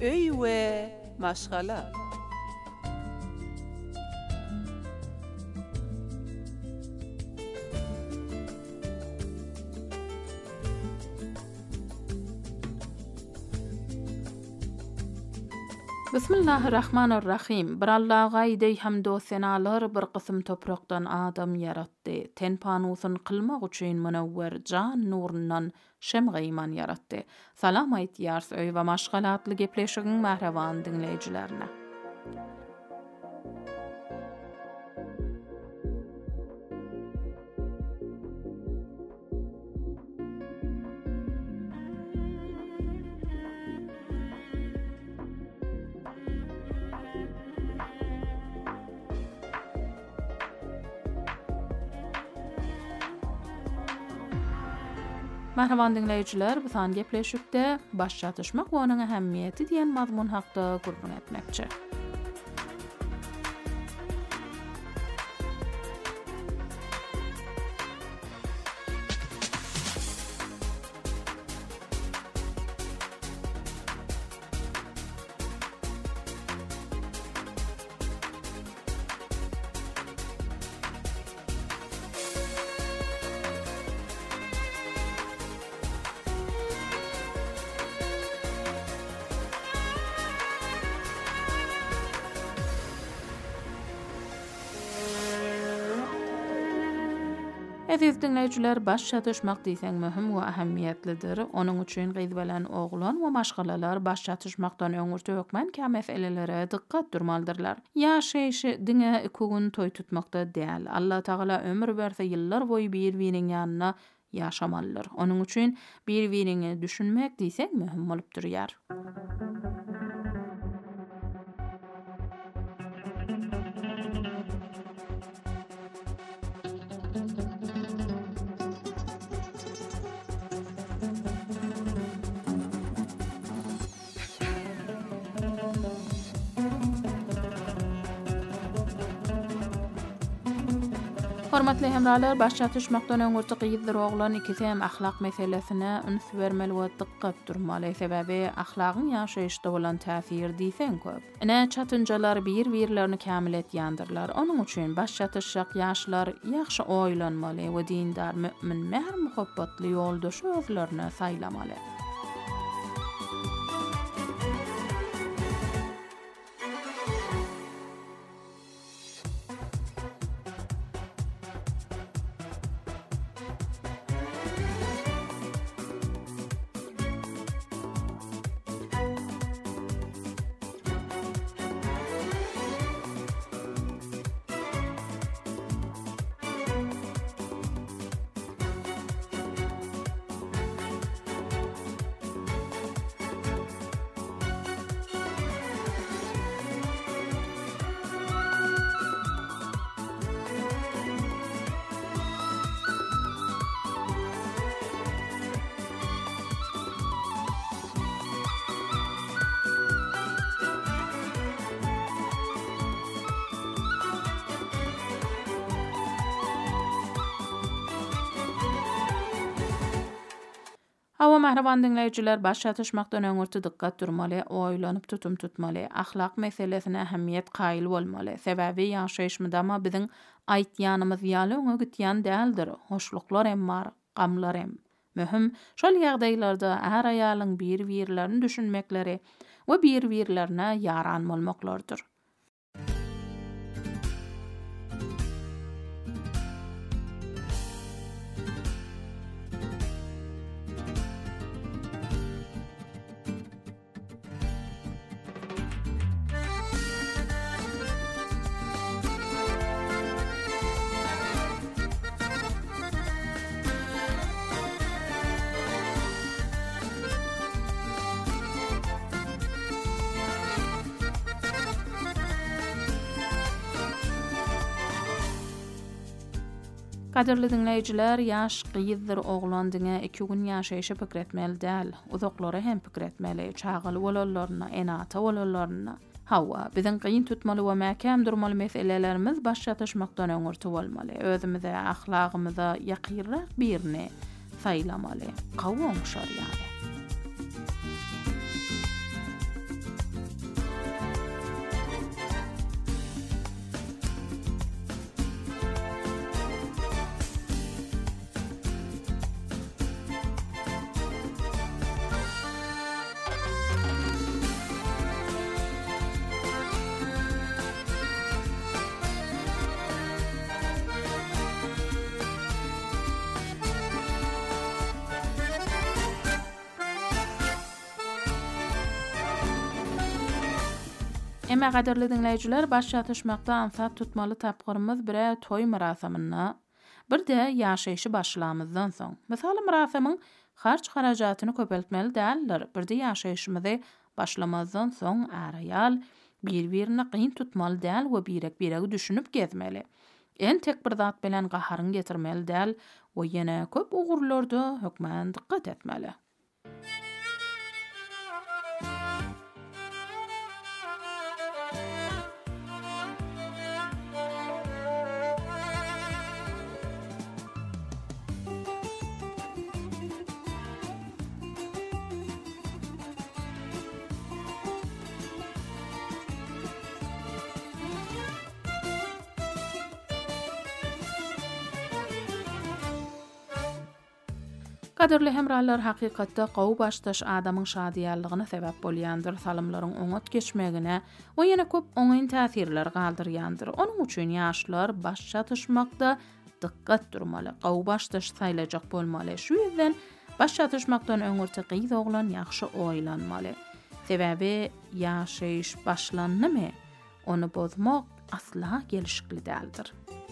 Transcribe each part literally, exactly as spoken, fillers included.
öy we maşgala. Bismillahirrahmanirrahim. Bir Allah'a ide hamdo senalar bir kısım topraqdan adam yaratdı. Tenpanusun qılmaq üçin munawwer can nurundan şemga iman yaratdı. Salam aytýars öý we maşgalatly gepleşigiň mähreban dinleýijilerine. Merhaban dinleyijiler, bu san gepleşikde baş çatışmak we onuň ähemmiýeti diýen mazmun hakda gurrun etmekçi. Aziz dinleyijiler, baş çatışmak diýseň möhüm we ähemmiýetlidir. Onuň üçin gyzbelen oglan we maşgalalar baş çatışmakdan öňürde hökmen kä meselelere dikkat durmaldyrlar. Ýaşaýşy diňe iki gün toý tutmakda däl. Allah Taala ömür berse ýyllar boýy bir-biriniň ýanyna ýaşamalylar. Onuň üçin bir-birini düşünmek diýseň möhüm bolup durýar. Hormatly hemralar, baş çatışmakdan öňürde gyýdyr oglan ikisi hem ahlak meselesine üns bermeli we dikkat durmaly. Sebäbi ahlagyň ýaşaýyşda bolan täsiri diýsen köp. Ine çatynjalar bir-birlerini kämil etýändirler. Onuň üçin baş çatışjak ýaşlar ýaxşy oýlanmaly we dindar mümin mehr muhabbatly ýoldaşy özlerine saýlamaly. Hawa mahraban dinleyijiler, baş çatışmakdan öňürde dikkat durmaly, oýlanyp tutum tutmaly, ahlak meselesine ähemmiýet gaýyl bolmaly. Sebäbi ýaşaýyşmydama biziň aýtýanymyz ýaly öňe gitýän däldir. Hoşluklar hem bar, gamlar hem. Möhüm, şol ýagdaýlarda her aýalyň bir-birlerini düşünmekleri we bir-birlerine ýaran bolmaklardyr. Kaderli dinleyijiler, ýaş gyýdyr oglan diňe iki gün ýaşaýyşy pikretmeli däl. Uzoklary hem pikretmeli, çagyly bolanlaryna, enata bolanlaryna. Hawa, biziň gyýyn tutmaly we mäkäm durmaly meselelerimiz baş çatışmakdan öňürde bolmaly. Özümize, ahlagymyza ýakyrrak birini saýlamaly. Gawa oňşar ýaly. Emma gaderli dinleyijiler, baş ýatışmakda ansat tutmaly tapgyrymyz bire toý marasamyna, bir de ýaşaýşy başlamyzdan soň. Misaly marasamyň harç harajatyny köpeltmeli däldir. Bir de ýaşaýşymyzy başlamazdan soň araýal bir-birini qyyn tutmaly däl we birek-biregi düşünüp gezmeli. En tek bir zat bilen gaharyň getirmeli däl we ýene köp ugurlarda hökmen dikkat etmeli. Kaderli hemrallar, hakykatda gowy başdaş adamyň şadiýallygyna sebäp bolýandyr, salymlaryň oňat geçmegine we ýene köp oňaýyn täsirler galdyrýandyr. Onuň üçin ýaşlar baş çatışmakda dikkat durmaly, gowy başdaş saýlajak bolmaly. Şu ýüzden baş çatışmakdan öňürti gyz oglan ýaxşy oýlanmaly. Sebäbi ýaşaýyş başlandymy, onu bozmak asla gelişikli däldir.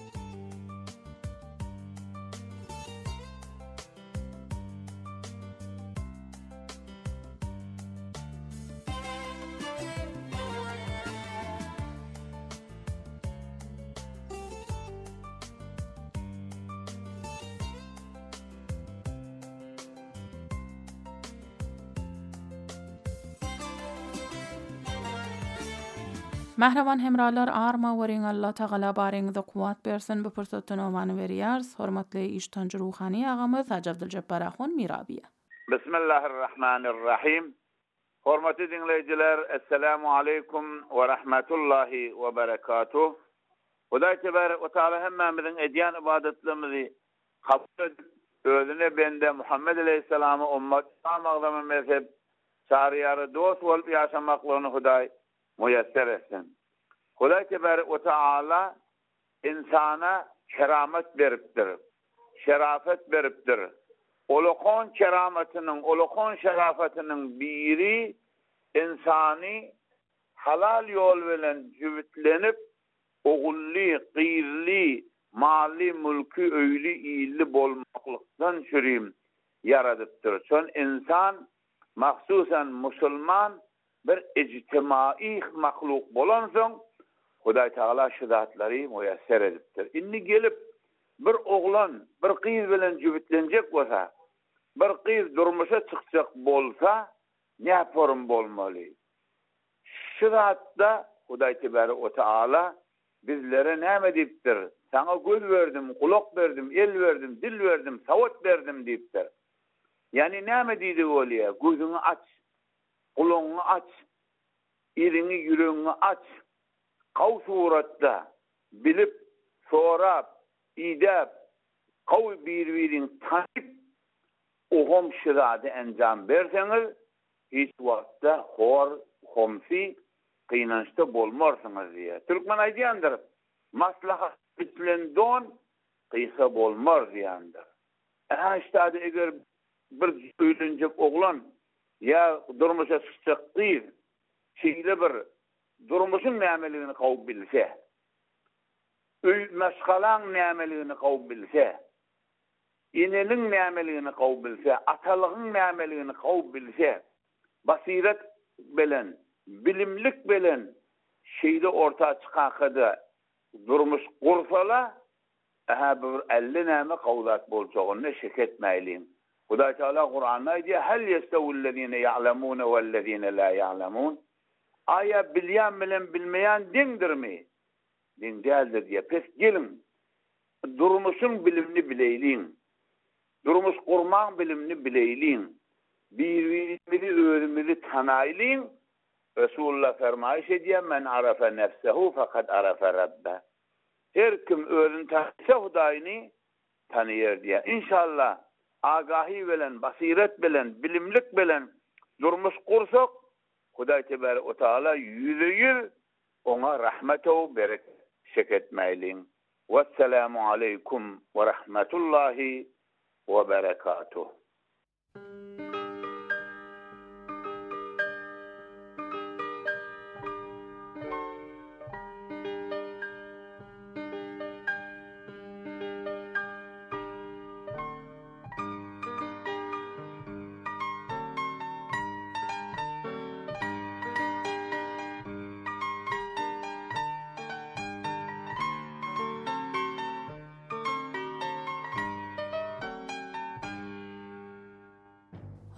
Mahravan hemralar, arma weriň Allah Taala baryňyza kuwat bersin. Bu pursatyny owany berýär. Hormatly iştanjy ruhani agamyz Hacı Abdülcebbar Ahun Mirabiýe. Bismillahirrahmanirrahim. Hormatly dinleýijiler, assalamu aleykum we rahmetullahi we berekatuh. Hudaý tebarek we taala hemmemiziň edýän ibadetlerimizi kabul edip özüne bende Muhammed aleyhissalamy ummat tamamlagy mezhep şariýary dost bolup ýaşamaklygyny Hudaý müyesser etsin. Hudaý tebarek we taala insana keramet beripdir. Şerafet beripdir. Olukon kerametinin, olukon şerafetinin biri insani halal yol bilen jübitlenip ogulli, qiyirli, mali, mülkü, öýli, iyilli bolmaklykdan şürüm yaradypdyr. Şon insan mahsusan musulman bir ictimai mahluk bolan soň Hudaý Taala şu zatlary müyesser edipdir. Inni gelip bir oglan bir gyz bilen jübitlenjek bolsa, bir gyz durmuşa çykjak bolsa, näform bolmaly? Şu zatda Hudaý Tebarek Taala bizlere näme diýipdir? Sana göz berdim, kulak berdim, el berdim, dil berdim, sawat berdim diýipdir. Yani näme diýdi bolýa? Gözüňi aç, kulagyňy aç, iriňi ýüregiňi aç. Gaw suratda bilip, sorap, idap, gaw bir-biriň tanyp, ohom şirady enjam berseňiz, hiç wagtda hor, homsi, kynançda bolmarsyňyz diýär. Türkmen aýdýandyr, maslahat bilen don, kıysa bolmaz diýandyr. Ha işte eger bir öýlenjek oglan ya durmuşa çykjak gyz, şeýle bir durmuşyň nämeligini gowup bilse, öý meşgalaň nämeligini gowup bilse, ineliň nämeligini gowup bilse, atalygyň nämeligini gowup bilse, basiret bilen, bilimlik bilen şeýle orta çykakada durmuş gursala, aha bir elli näme gowdat boljagyny şek etmäýin. Hudaý Taala Kur'an'da diýär: "Hel yestawullezine ya'lemune vellezine la ya'lemun?" Aya bilýän bilen bilmeýän diňdirmi? Diň däldir diýär. Pes gelin. Durmuşyň bilimini bileýliň. Durmuş gurmaň bilimini bileýliň. Bir-birimizi özümizi tanaýlyň. Resulullah fermaýş edýär: "Men arafa nefsehu fakat arafa rabbe." Her kim özüni tanısa Hudaýyny tanıýar diýär. İnşallah agahi bilen, basiret bilen, bilimlik bilen durmuş kursak, Hudaý Tebarek ve Taala yüzüyür, ona rahmetu berek şeketmeýliň. Vesselamu aleykum ve rahmetullahi ve berekatuh.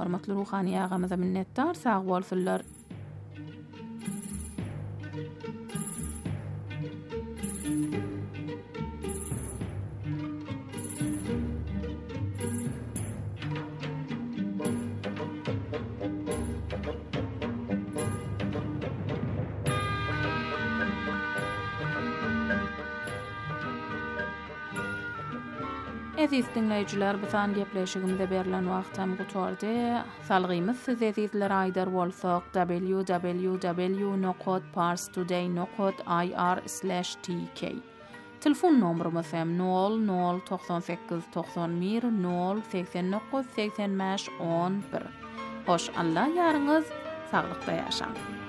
Hormatly ruhani ağamyza minnetdar, sag bolsunlar. Aziz dinleyijiler, bu san gepleşigimizde berilen wagtam gutardy. Salgymyz siz azizler aýdar bolsak w w w nokta parstoday nokta i r slash t k. Telefon nomrumyz hem nol nol doksan sekiz doksan bir nol seksen dokuz seksen beş on bir. Hoş Allah ýaryňyz saglykda ýaşaň.